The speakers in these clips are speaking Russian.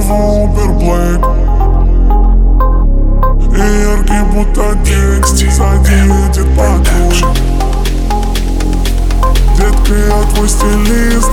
Вызову Uber Black. И яркий будто день, сзади едет патруль. Детка, я твой стилист.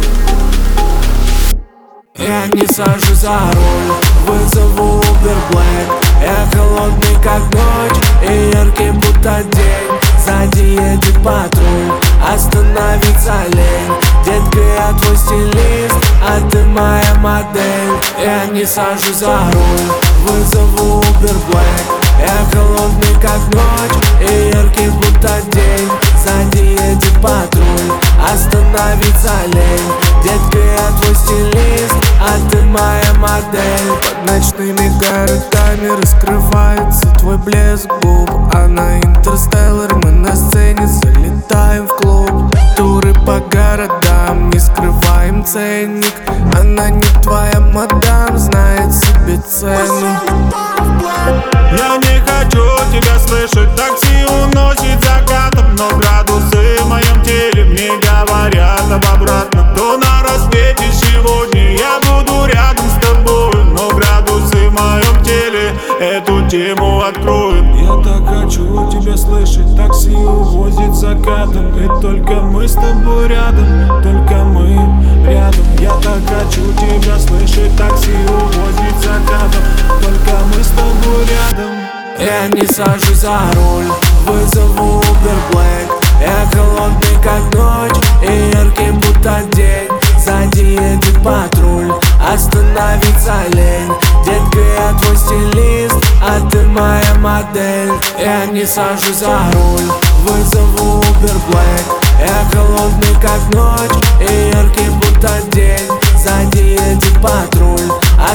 Я не сажу за руль, вызову Uber Black. Я холодный как ночь и яркий будто день. Сзади едет патруль, остановиться лень. Детка, я твой стилист, а ты моя модель. Я не сажу за руль, вызову Uber Black. Я холодный как ночь и яркий будто день. Сзади едет патруль, остановиться лень. Детка, я твой стилист, а ты моя модель. Под ночными городами раскрывается твой блеск губ. Она интерстеллар, мы на сцене залетаем в клуб. Туры по городам, не скрываем ценник. Она не твоя мадам, знает себе цену. Я не хочу тебя слышать, такси уносит закатом. Но градусы в моем теле мне говорят об обратном. То на рассвете сегодня я буду рядом с тобой. Но градусы в моем теле эту тему откроют. Я так хочу тебя слышать, такси увозит закатом. И только мы с тобой рядом, только мы рядом. Я так хочу тебя слышать, такси увозит закатом. Только мы с тобой рядом. Я не сажу за руль, вызову Uber Black. Я холодный как ночь и яркий будто день. Сзади едет патруль, остановиться лень. Детка, я твой стилист, а ты моя модель. Я не сажу за руль, вызову Uber Black. Я холодный как ночь и яркий будто день. Сзади едет патруль,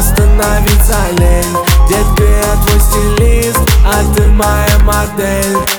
остановиться лень. Детка, я твой стилист, а ты моя модель.